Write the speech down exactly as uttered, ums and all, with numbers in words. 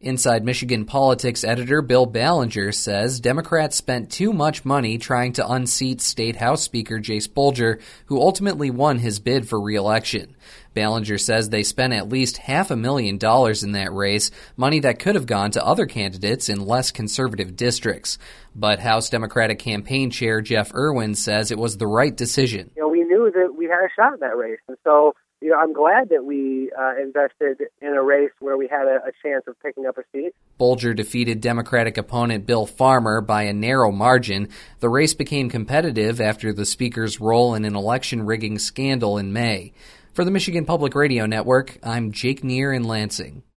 Inside Michigan Politics editor Bill Ballinger says Democrats spent too much money trying to unseat State House Speaker Jase Bolger, who ultimately won his bid for re-election. Ballinger says they spent at least half a million dollars in that race, money that could have gone to other candidates in less conservative districts. But House Democratic Campaign Chair Jeff Irwin says it was the right decision. You know, we knew that we had a shot in that race, and so You know, I'm glad that we uh, invested in a race where we had a, a chance of picking up a seat. Bolger defeated Democratic opponent Bill Farmer by a narrow margin. The race became competitive after the speaker's role in an election rigging scandal in May. For the Michigan Public Radio Network, I'm Jake Neer in Lansing.